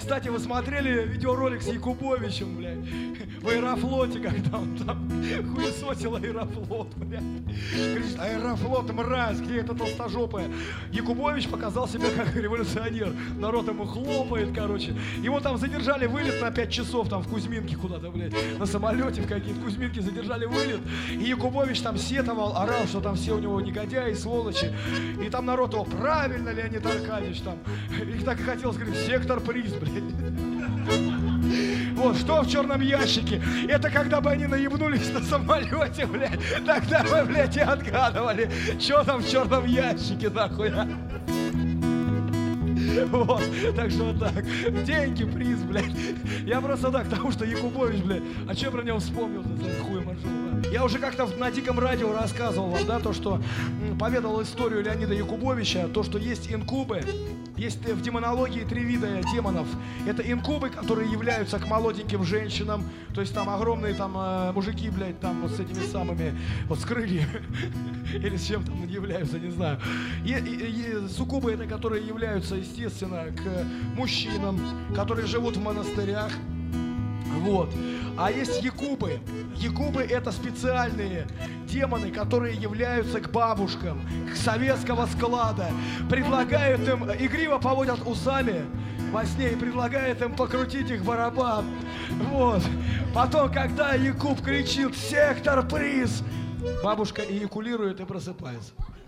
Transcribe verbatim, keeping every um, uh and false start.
Кстати, вы смотрели видеоролик с Якубовичем, блядь, в Аэрофлоте, когда он там хуесосил Аэрофлот, блядь. Говорит, Аэрофлот, мразь, где эта толстожопая? Якубович показал себя как революционер. Народ ему хлопает, короче. Его там задержали вылет на пять часов, там в Кузьминке куда-то, блядь, на самолете в какие-то Кузьминки задержали вылет. И Якубович там сетовал, орал, что там все у него негодяи, сволочи. И там народ его, правильно, Леонид Аркадьевич, там. И так и хотел сказать, сектор приз, блядь. Вот, что в черном ящике? Это когда бы они наебнулись на самолете, блядь. Тогда вы, блядь, и отгадывали, что там в черном ящике, нахуй. Вот, так что вот так. Деньги, приз, блядь. Я просто так, потому что Якубович, блядь. А что я про него вспомнил-то за хуй маршрут? Я уже как-то на Диком радио рассказывал вам, да, то, что м, поведал историю Леонида Якубовича, то, что есть инкубы. Есть в демонологии три вида демонов. Это инкубы, которые являются к молоденьким женщинам. То есть там огромные там э, мужики, блядь, там вот с этими самыми, вот с крыльями. Или с чем там являются, не знаю. И, и, и суккубы это, которые являются, естественно, к мужчинам, которые живут в монастырях. Вот. А есть якубы. Якубы это специальные демоны, которые являются к бабушкам, к советского склада. Предлагают им, игриво поводят усами во сне и предлагают им покрутить их барабан. Вот. Потом, когда якуб кричит «Сектор приз!», бабушка эякулирует и просыпается.